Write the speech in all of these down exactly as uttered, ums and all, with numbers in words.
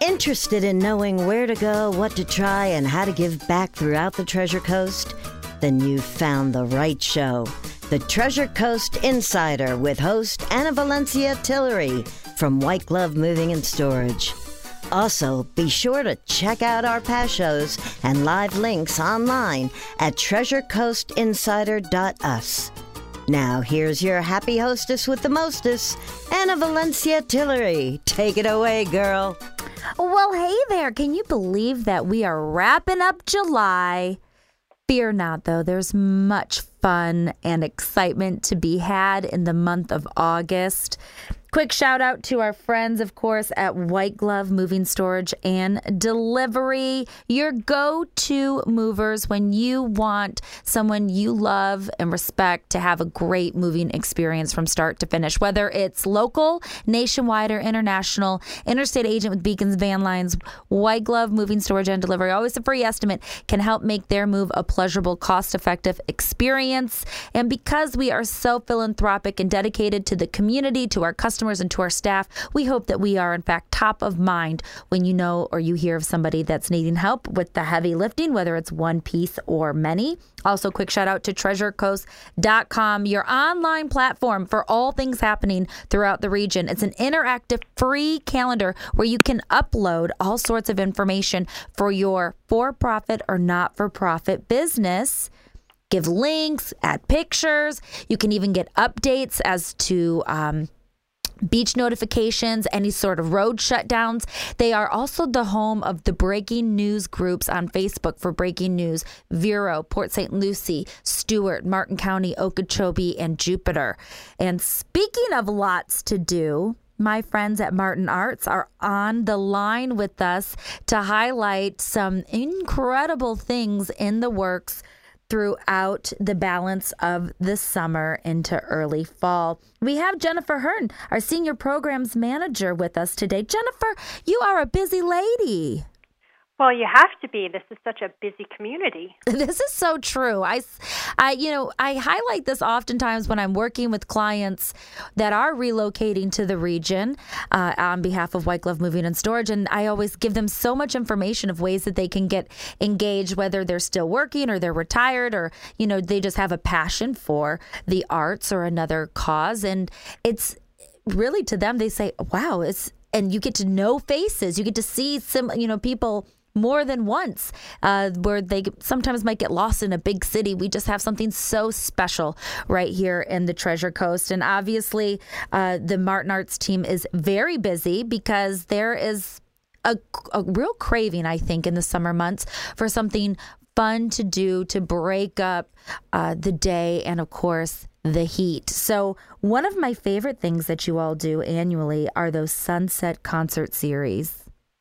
Interested in knowing where to go, what to try, and how to give back throughout the Treasure Coast? Then you've found the right show. The Treasure Coast Insider with host Anna Valencia Tillery from White Glove Moving and Storage. Also, be sure to check out our past shows and live links online at treasure coast insider dot u s. Now, here's your happy hostess with the mostess, Anna Valencia Tillery. Take it away, girl. Well, hey there. Can you believe that we are wrapping up July? Fear not, though. There's much fun and excitement to be had in the month of August. Quick shout out to our friends, of course, at White Glove Moving Storage and Delivery, your go-to movers when you want someone you love and respect to have a great moving experience from start to finish. Whether it's local, nationwide, or international, interstate agent with Beacons Van Lines, White Glove Moving Storage and Delivery, always a free estimate, can help make their move a pleasurable, cost-effective experience. And because we are so philanthropic and dedicated to the community, to our customers, and to our staff, we hope that we are in fact top of mind when you know or you hear of somebody that's needing help with the heavy lifting, whether it's one piece or many. Also, quick shout out to treasure coast dot com, your online platform for all things happening throughout the region. It's an interactive free calendar where you can upload all sorts of information for your for-profit or not-for-profit business. Give links, add pictures. You can even get updates as to um, beach notifications, any sort of road shutdowns. They are also the home of the breaking news groups on Facebook for breaking news: Vero, Port Saint Lucie, Stewart, Martin County, Okeechobee, and Jupiter. And speaking of lots to do, my friends at Martin Arts are on the line with us to highlight some incredible things in the works throughout the balance of the summer into early fall. We have Jennifer Hearn, our Senior Programs Manager, with us today. Jennifer, you are a busy lady. Well, you have to be. This is such a busy community. This is so true. I, I, you know, I highlight this oftentimes when I'm working with clients that are relocating to the region uh, on behalf of White Glove Moving and Storage, and I always give them so much information of ways that they can get engaged, whether they're still working or they're retired, or you know they just have a passion for the arts or another cause, and it's really to them they say, "Wow, it's." And you get to know faces, you get to see some, you know, people more than once, uh, where they sometimes might get lost in a big city. We just have something so special right here in the Treasure Coast. And obviously, uh, the Martin Arts team is very busy because there is a, a real craving, I think, in the summer months for something fun to do to break up uh, the day and, of course, the heat. So one of my favorite things that you all do annually are those Sunset Concert Series.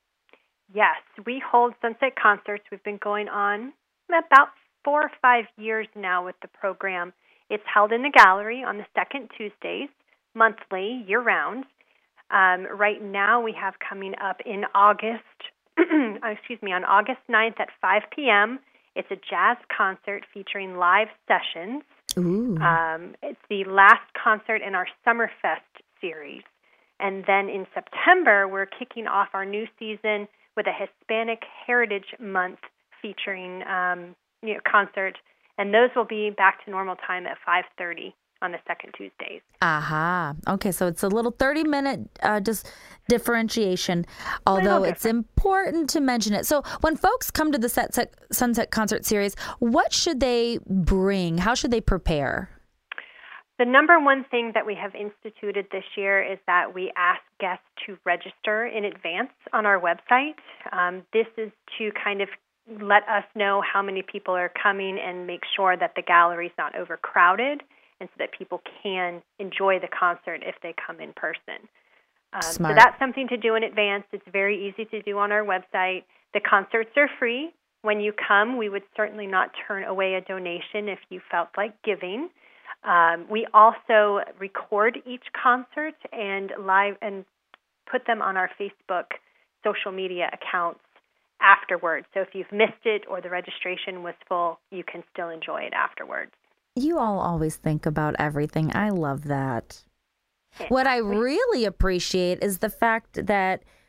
Yes, we hold Sunset Concerts. We've been going on about four or five years now with the program. It's held in the gallery on the second Tuesdays, monthly, year-round. Um, right now we have coming up in August, excuse me, on August ninth at five p.m., it's a jazz concert featuring live sessions. Ooh. Um, it's the last concert in our Summerfest series. And then in September, we're kicking off our new season with a Hispanic Heritage Month featuring um, you know, concert. And those will be back to normal time at five thirty on the second Tuesdays. Aha. Okay, so it's a little thirty-minute uh, just differentiation, although it's important to mention it. So when folks come to the set, set, Sunset Concert Series, what should they bring? How should they prepare? The number one thing that we have instituted this year is that we ask guests to register in advance on our website. Um, this is to kind of let us know how many people are coming and make sure that the gallery is not overcrowded, and so that people can enjoy the concert if they come in person. Um, so that's something to do in advance. It's very easy to do on our website. The concerts are free. When you come, we would certainly not turn away a donation if you felt like giving. Um, we also record each concert and live and put them on our Facebook social media accounts afterwards. So if you've missed it or the registration was full, you can still enjoy it afterwards. You all always think about everything. I love that. What I really appreciate is the fact that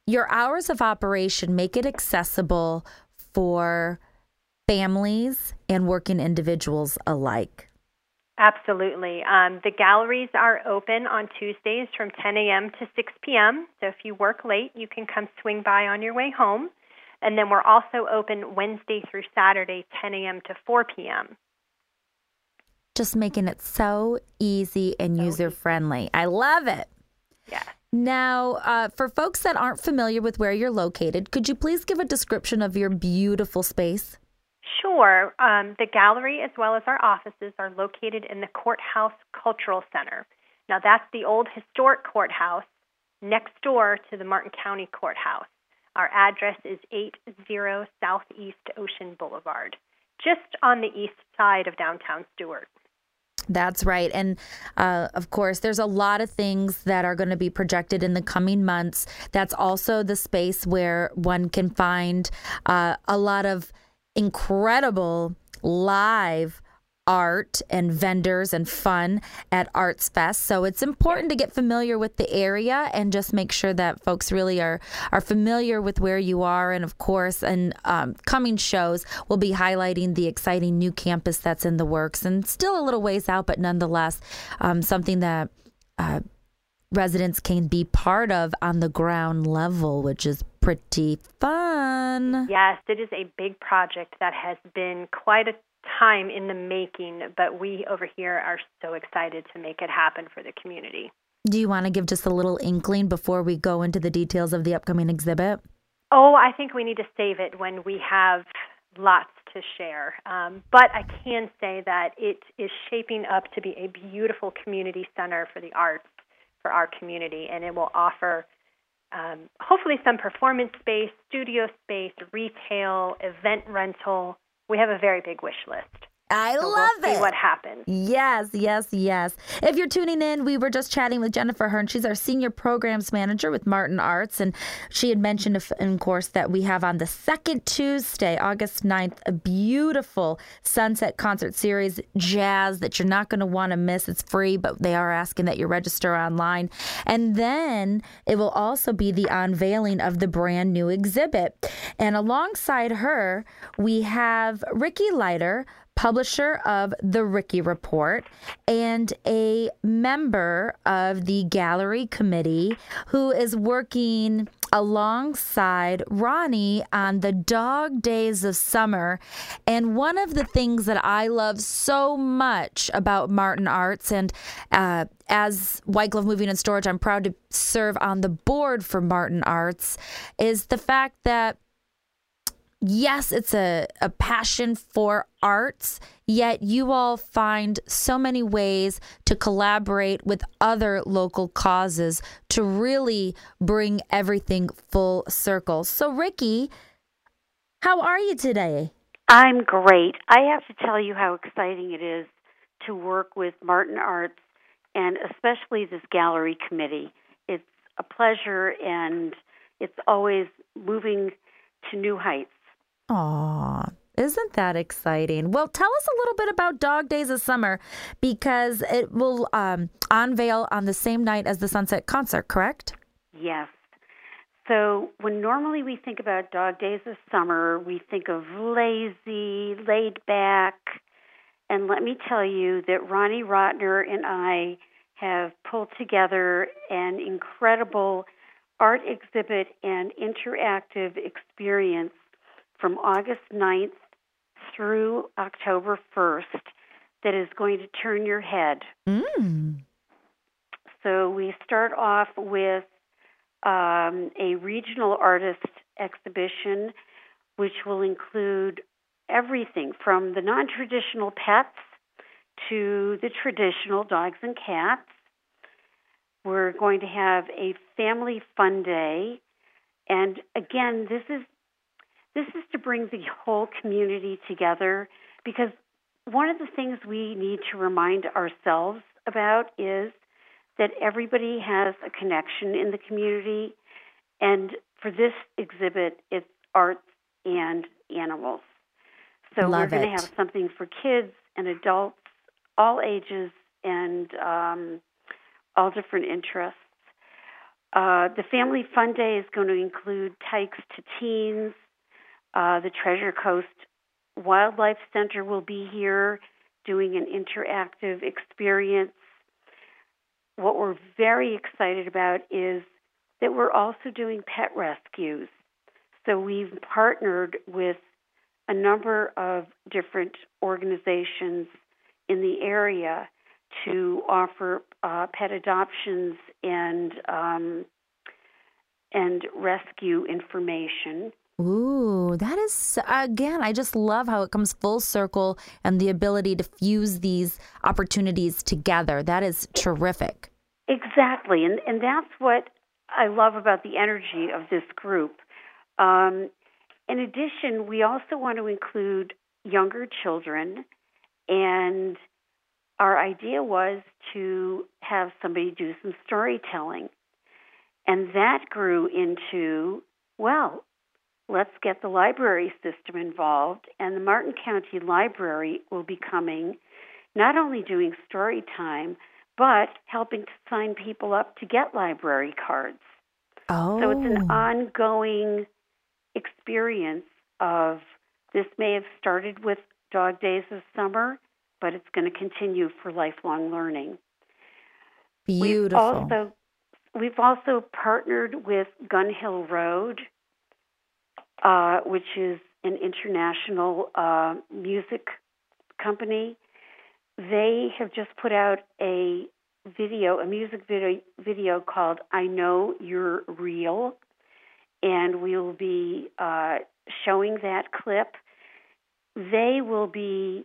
your hours of operation make it accessible for families and working individuals alike. Absolutely. Um, the galleries are open on Tuesdays from ten a.m. to six p.m. So if you work late, you can come swing by on your way home. And then we're also open Wednesday through Saturday, ten a.m. to four p.m. Just making it so easy and so user-friendly. Easy. I love it. Yeah. Now, uh, for folks that aren't familiar with where you're located, could you please give a description of your beautiful space? Sure. Um, the gallery as well as our offices are located in the Courthouse Cultural Center. Now, that's the old historic courthouse next door to the Martin County Courthouse. Our address is eighty Southeast Ocean Boulevard, just on the east side of downtown Stuart. That's right. And uh, of course, there's a lot of things that are going to be projected in the coming months. That's also the space where one can find uh, a lot of incredible live art and vendors and fun at Arts Fest. So it's important to get familiar with the area and just make sure that folks really are are familiar with where you are. And of course, in um, coming shows, we'll be highlighting the exciting new campus that's in the works and still a little ways out, but nonetheless, um, something that uh, residents can be part of on the ground level, which is pretty fun. Yes, it is a big project that has been quite a time in the making, but we over here are so excited to make it happen for the community. Do you want to give just a little inkling before we go into the details of the upcoming exhibit? Oh, I think we need to save it when we have lots to share. Um, but I can say that it is shaping up to be a beautiful community center for the arts for our community, and it will offer um, hopefully some performance space, studio space, retail, event rental. We have a very big wish list. I so love we'll it. See what happens. Yes, yes, yes. If you're tuning in, we were just chatting with Jennifer Hearn. She's our senior programs manager with Martin Arts, and she had mentioned, of course, that we have on the second Tuesday, August ninth, a beautiful sunset concert series, jazz, that you're not going to want to miss. It's free, but they are asking that you register online. And then it will also be the unveiling of the brand new exhibit. And alongside her, we have Ricky Leiter, publisher of The Ricky Report, and a member of the gallery committee who is working alongside Ronnie on the Dog Days of Summer. And one of the things that I love so much about Martin Arts, and uh, as White Glove Moving and Storage, I'm proud to serve on the board for Martin Arts, is the fact that yes, it's a, a passion for arts, yet you all find so many ways to collaborate with other local causes to really bring everything full circle. So, Ricky, how are you today? I'm great. I have to tell you how exciting it is to work with Martin Arts and especially this gallery committee. It's a pleasure, and it's always moving to new heights. Aw, isn't that exciting? Well, tell us a little bit about Dog Days of Summer, because it will um, unveil on the same night as the Sunset Concert, correct? Yes. So when normally we think about Dog Days of Summer, we think of lazy, laid back. And let me tell you that Ronnie Rotner and I have pulled together an incredible art exhibit and interactive experience from August ninth through October first that is going to turn your head. Mm. So we start off with um, a regional artist exhibition, which will include everything from the non-traditional pets to the traditional dogs and cats. We're going to have a family fun day. And again, this is This is to bring the whole community together, because one of the things we need to remind ourselves about is that everybody has a connection in the community. And for this exhibit, it's arts and animals. So Love we're going it. to have something for kids and adults, all ages, and um, all different interests. Uh, the Family Fun Day is going to include Tykes to Teens. Uh, the Treasure Coast Wildlife Center will be here doing an interactive experience. What we're very excited about is that we're also doing pet rescues. So we've partnered with a number of different organizations in the area to offer uh, pet adoptions and um, and rescue information. Ooh, that is, again, I just love how it comes full circle and the ability to fuse these opportunities together. That is terrific. Exactly, and, and that's what I love about the energy of this group. Um, in addition, we also want to include younger children, and our idea was to have somebody do some storytelling. And that grew into, well, let's get the library system involved, and the Martin County Library will be coming, not only doing story time, but helping to sign people up to get library cards. Oh. So it's an ongoing experience of, this may have started with Dog Days of Summer, but it's going to continue for lifelong learning. Beautiful. We've also, we've also partnered with Gun Hill Road, uh, which is an international uh, music company. They have just put out a video, a music video, video called I Know You're Real, and we'll be uh, showing that clip. They will be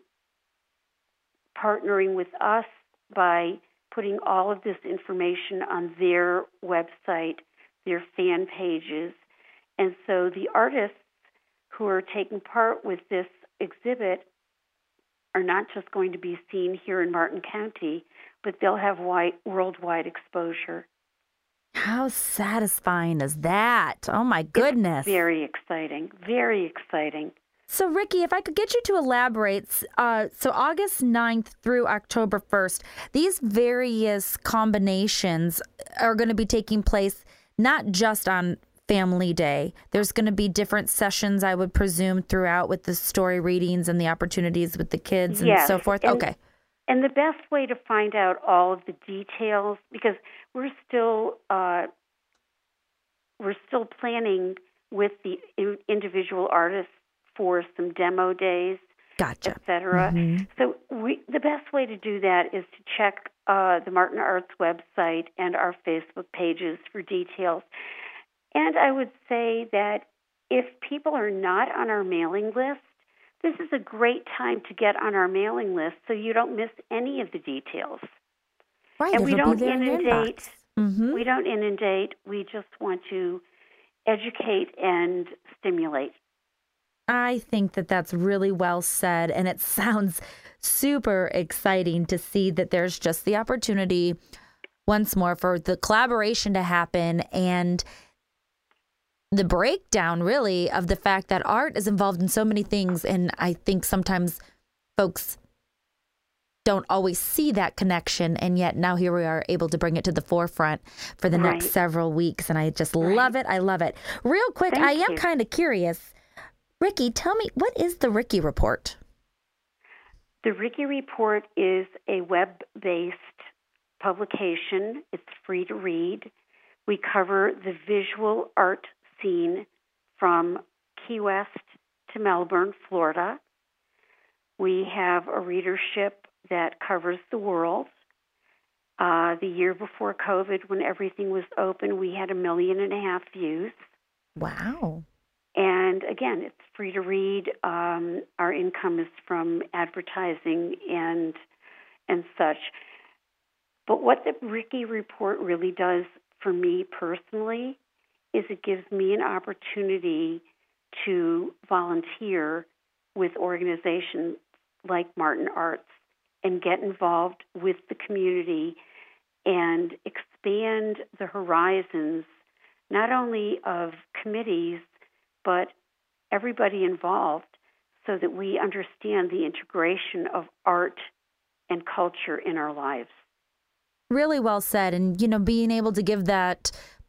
partnering with us by putting all of this information on their website, their fan pages. And so the artists who are taking part with this exhibit are not just going to be seen here in Martin County, but they'll have wide, worldwide exposure. How satisfying is that? Oh, my goodness. It's very exciting, very exciting. So, Ricky, if I could get you to elaborate, uh, so August ninth through October first, these various combinations are going to be taking place not just on Family Day. There's going to be different sessions, I would presume, throughout with the story readings and the opportunities with the kids and yes, so forth. And, okay. And the best way to find out all of the details, because we're still uh, we're still planning with the individual artists for some demo days, gotcha. et cetera. Mm-hmm. So we, the best way to do that is to check uh, the Martin Arts website and our Facebook pages for details. And I would say that if people are not on our mailing list, this is a great time to get on our mailing list so you don't miss any of the details. Right, and we it'll don't be there in your inundate. inbox. Mm-hmm. We don't inundate. We just want to educate and stimulate. I think that that's really well said, and it sounds super exciting to see that there's just the opportunity once more for the collaboration to happen and the breakdown, really, of the fact that art is involved in so many things. And I think sometimes folks don't always see that connection. And yet now here we are able to bring it to the forefront for the Right. next several weeks. And I just Right. love it. I love it. Real quick, Thank I am you. kind of curious. Ricky, tell me, what is the Ricky Report? The Ricky Report is a web-based publication. It's free to read. We cover the visual art scene from Key West to Melbourne, Florida. We have a readership that covers the world. Uh, the year before COVID, when everything was open, we had a million and a half views. Wow. And again, it's free to read. Um, our income is from advertising and and such. But what the Ricky Report really does for me personally is it gives me an opportunity to volunteer with organizations like Martin Arts and get involved with the community and expand the horizons, not only of committees, but everybody involved, so that we understand the integration of art and culture in our lives. Really well said. And, you know, being able to give that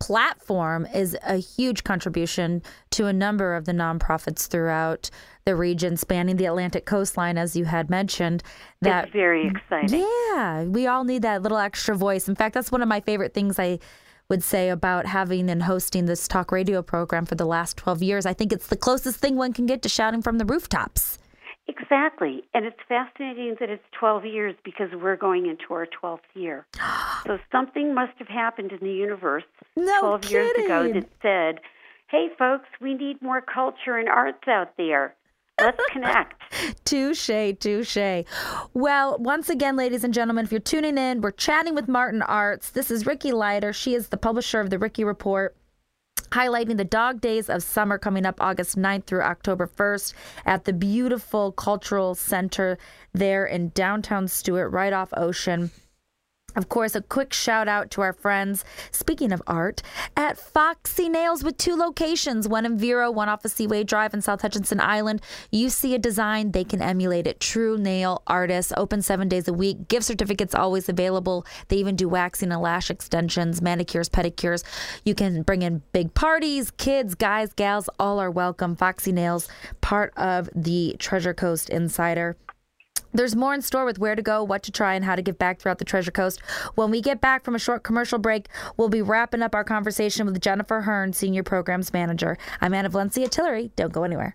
platform is a huge contribution to a number of the nonprofits throughout the region, spanning the Atlantic coastline, as you had mentioned. That, it's very exciting. Yeah, we all need that little extra voice. In fact, that's one of my favorite things I would say about having and hosting this talk radio program for the last twelve years. I think it's the closest thing one can get to shouting from the rooftops. Exactly. And it's fascinating that it's twelve years because we're going into our twelfth year. So something must have happened in the universe no twelve kidding. years ago that said, hey, folks, we need more culture and arts out there. Let's connect. Touche, touche. Well, once again, ladies and gentlemen, if you're tuning in, we're chatting with Martin Arts. This is Ricky Leiter. She is the publisher of the Ricky Report, highlighting the Dog Days of Summer coming up August ninth through October first at the beautiful Cultural Center there in downtown Stuart, right off Ocean. Of course, a quick shout out to our friends, speaking of art, at Foxy Nails with two locations, one in Vero, one off of Seaway Drive in South Hutchinson Island. You see a design, they can emulate it. True nail artists, open seven days a week. Gift certificates always available. They even do waxing and lash extensions, manicures, pedicures. You can bring in big parties, kids, guys, gals, all are welcome. Foxy Nails, part of the Treasure Coast Insider. There's more in store with where to go, what to try, and how to give back throughout the Treasure Coast. When we get back from a short commercial break, we'll be wrapping up our conversation with Jennifer Hearn, Senior Programs Manager. I'm Anna Valencia Tillery. Don't go anywhere.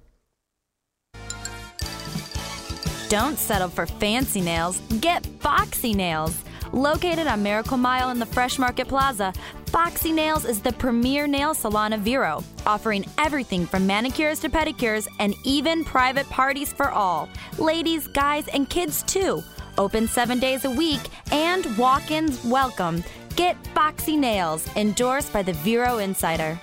Don't settle for fancy nails. Get Foxy Nails. Located on Miracle Mile in the Fresh Market Plaza, Foxy Nails is the premier nail salon of Vero, offering everything from manicures to pedicures and even private parties for all. Ladies, guys, and kids too. Open seven days a week and walk-ins welcome. Get Foxy Nails, endorsed by the Vero Insider.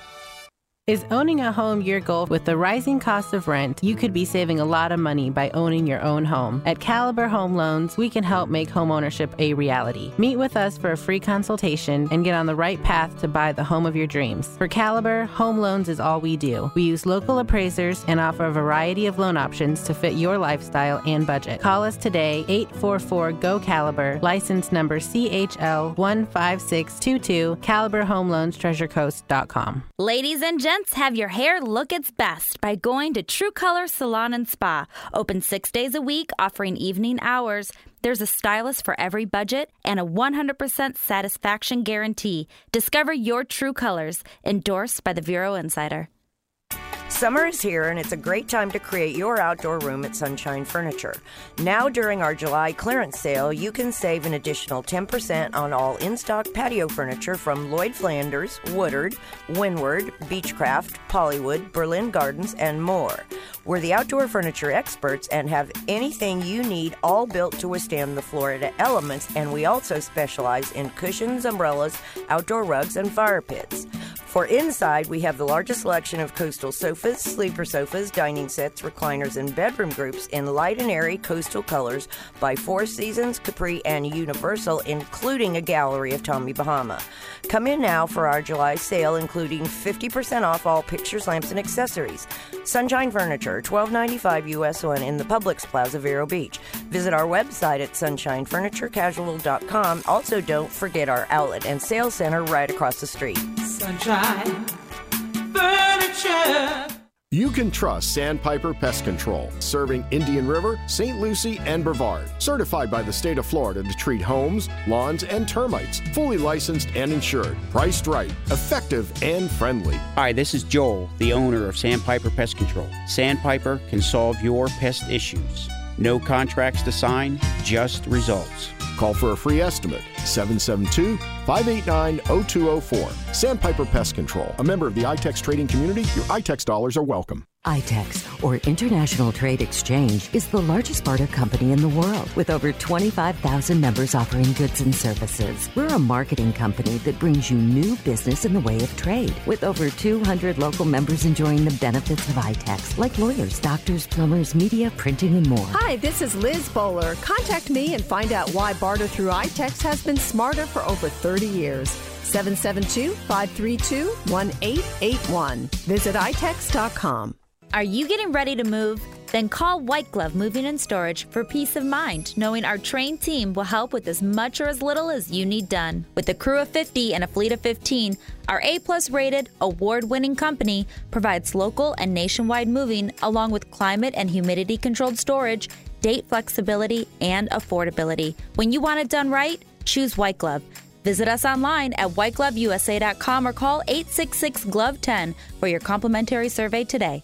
Is owning a home your goal? With the rising cost of rent, you could be saving a lot of money by owning your own home. At Caliber Home Loans, we can help make home ownership a reality. Meet with us for a free consultation and get on the right path to buy the home of your dreams. For Caliber, home loans is all we do. We use local appraisers and offer a variety of loan options to fit your lifestyle and budget. Call us today, eight four four, G O, Caliber, license number C H L one five six two two, Caliber Home Loans, treasure coast dot com. Ladies and gentlemen, have your hair look its best by going to True Color Salon and Spa. Open six days a week, offering evening hours. There's a stylist for every budget and a one hundred percent satisfaction guarantee. Discover your true colors. Endorsed by the Vero Insider. Summer is here, and it's a great time to create your outdoor room at Sunshine Furniture. Now, during our July clearance sale, you can save an additional ten percent on all in-stock patio furniture from Lloyd Flanders, Woodard, Windward, Beechcraft, Pollywood, Berlin Gardens, and more. We're the outdoor furniture experts and have anything you need, all built to withstand the Florida elements, and we also specialize in cushions, umbrellas, outdoor rugs, and fire pits. For inside, we have the largest selection of coastal sofas, sleeper sofas, dining sets, recliners, and bedroom groups in light and airy coastal colors by Four Seasons, Capri, and Universal, including a gallery of Tommy Bahama. Come in now for our July sale, including fifty percent off all pictures, lamps, and accessories. Sunshine Furniture, twelve ninety-five U S one in the Publix Plaza, Vero Beach. Visit our website at sunshine furniture casual dot com. Also, don't forget our outlet and sales center right across the street. Sunshine Furniture. You can trust Sandpiper Pest Control, serving Indian River, Saint Lucie, and Brevard. Certified by the state of Florida to treat homes, lawns, and termites. Fully licensed and insured. Priced right, effective, and friendly. Hi, this is Joel, the owner of Sandpiper Pest Control. Sandpiper can solve your pest issues. No contracts to sign, just results. Call for a free estimate, seven seven two, five eight nine, zero two zero four. Sandpiper Pest Control, a member of the I TEX trading community. Your I TEX dollars are welcome. I TEX, or International Trade Exchange, is the largest barter company in the world, with over twenty-five thousand members offering goods and services. We're a marketing company that brings you new business in the way of trade, with over two hundred local members enjoying the benefits of I TEX, like lawyers, doctors, plumbers, media, printing, and more. Hi, this is Liz Bowler. Contact me and find out why barter through I TEX has been smarter for over thirty years. seven seven two, five three two, one eight eight one. Visit i tex dot com. Are you getting ready to move? Then call White Glove Moving and Storage for peace of mind, knowing our trained team will help with as much or as little as you need done. With a crew of fifty and a fleet of fifteen, our A-plus rated, award-winning company provides local and nationwide moving along with climate and humidity-controlled storage, date flexibility, and affordability. When you want it done right, choose White Glove. Visit us online at white glove u s a dot com or call eight six six, glove ten for your complimentary survey today.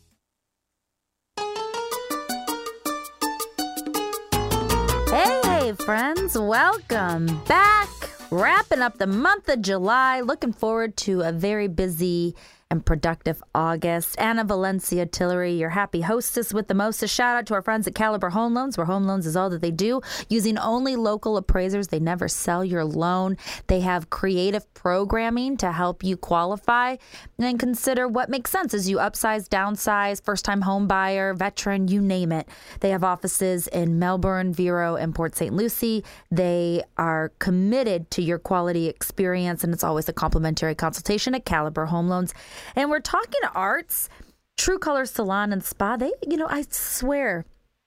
Hey, friends, welcome back. Wrapping up the month of July. Looking forward to a very busy and productive August. Anna Valencia Tillery, your happy hostess with the most. A shout out to our friends at Caliber Home Loans, where home loans is all that they do. Using only local appraisers, they never sell your loan. They have creative programming to help you qualify and consider what makes sense as you upsize, downsize, first-time home buyer, veteran, you name it. They have offices in Melbourne, Vero, and Port Saint Lucie. They are committed to your quality experience, and it's always a complimentary consultation at Caliber Home Loans. And we're talking arts, True Color Salon and Spa. They, you know, I swear,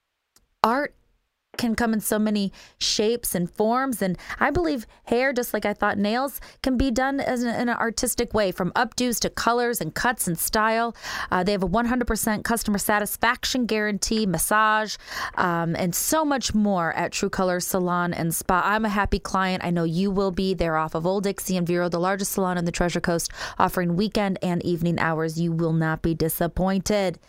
art can come in so many shapes and forms. And I believe hair, just like I thought nails, can be done as an, in an artistic way, from updos to colors and cuts and style. Uh, they have a one hundred percent customer satisfaction guarantee, massage, um, and so much more at True Color Salon and Spa. I'm a happy client. I know you will be. They're off of Old Dixie and Vero, the largest salon in the Treasure Coast, offering weekend and evening hours. You will not be disappointed.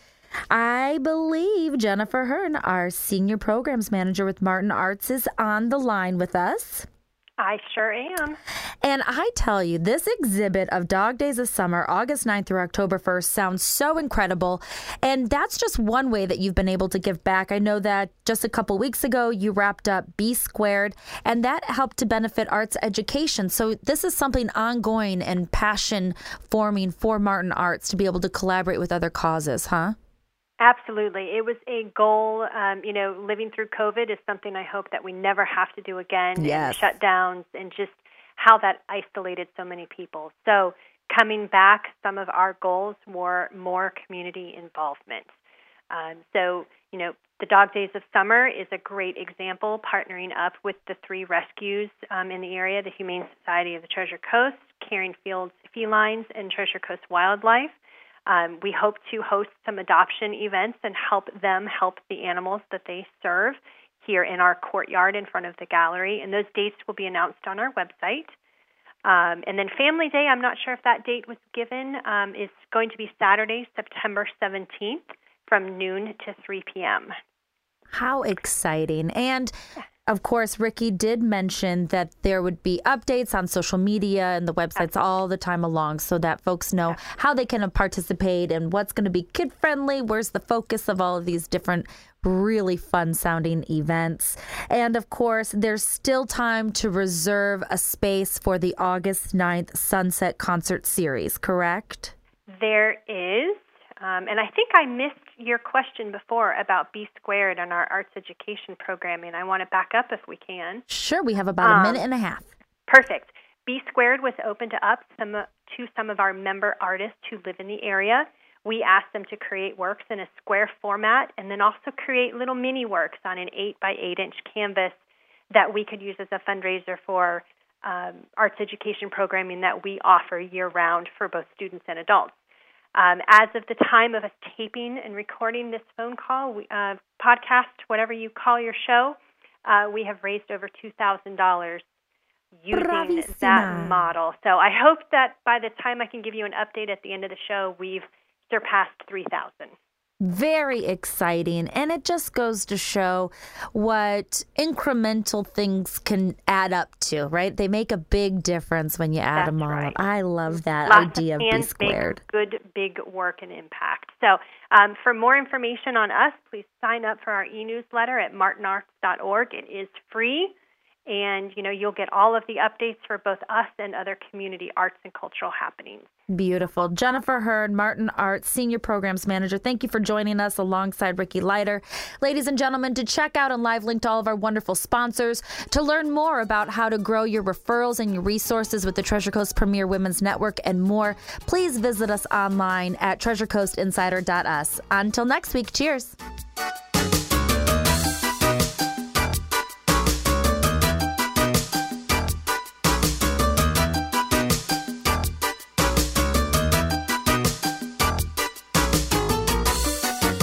I believe Jennifer Hearn, our Senior Programs Manager with Martin Arts, is on the line with us. I sure am. And I tell you, this exhibit of Dog Days of Summer, August ninth through October first, sounds so incredible. And that's just one way that you've been able to give back. I know that just a couple weeks ago, you wrapped up B Squared, and that helped to benefit arts education. So this is something ongoing and passion forming for Martin Arts to be able to collaborate with other causes, huh? Absolutely. It was a goal. Um, you know, living through COVID is something I hope that we never have to do again. Yes. And shutdowns and just how that isolated so many people. So coming back, some of our goals were more community involvement. Um, so, you know, the Dog Days of Summer is a great example, partnering up with the three rescues um, in the area, the Humane Society of the Treasure Coast, Caring Fields Felines, and Treasure Coast Wildlife. Um, we hope to host some adoption events and help them help the animals that they serve here in our courtyard in front of the gallery. And those dates will be announced on our website. Um, and then Family Day, I'm not sure if that date was given, um, is going to be Saturday, September seventeenth from noon to three p.m. How exciting. And of course, Ricky did mention that there would be updates on social media and the websites all the time along so that folks know how they can participate and what's going to be kid-friendly, where's the focus of all of these different really fun-sounding events. And of course, there's still time to reserve a space for the August ninth Sunset Concert Series, correct? There is. Um, and I think I missed your question before about B Squared and our arts education programming. I want to back up if we can. Sure, we have about um, a minute and a half. Perfect. B Squared was opened up some, to some of our member artists who live in the area. We asked them to create works in a square format and then also create little mini works on an eight by eight inch canvas that we could use as a fundraiser for um, arts education programming that we offer year-round for both students and adults. Um, as of the time of us taping and recording this phone call, we, uh, podcast, whatever you call your show, uh, we have raised over two thousand dollars using Bravissima. that model. So I hope that by the time I can give you an update at the end of the show, we've surpassed three thousand dollars. Very exciting. And it just goes to show what incremental things can add up to, right? They make a big difference when you add That's them all right. up. I love that Lots idea of, of B hands Squared. make good, big work and impact. So um, for more information on us, please sign up for our e-newsletter at martin arts dot org. It is free. And, you know, you'll get all of the updates for both us and other community arts and cultural happenings. Beautiful. Jennifer Hearn, Martin Arts, Senior Programs Manager. Thank you for joining us alongside Ricky Leiter. Ladies and gentlemen, to check out and live link to all of our wonderful sponsors, to learn more about how to grow your referrals and your resources with the Treasure Coast Premier Women's Network and more, please visit us online at treasure coast insider dot u s. Until next week, cheers.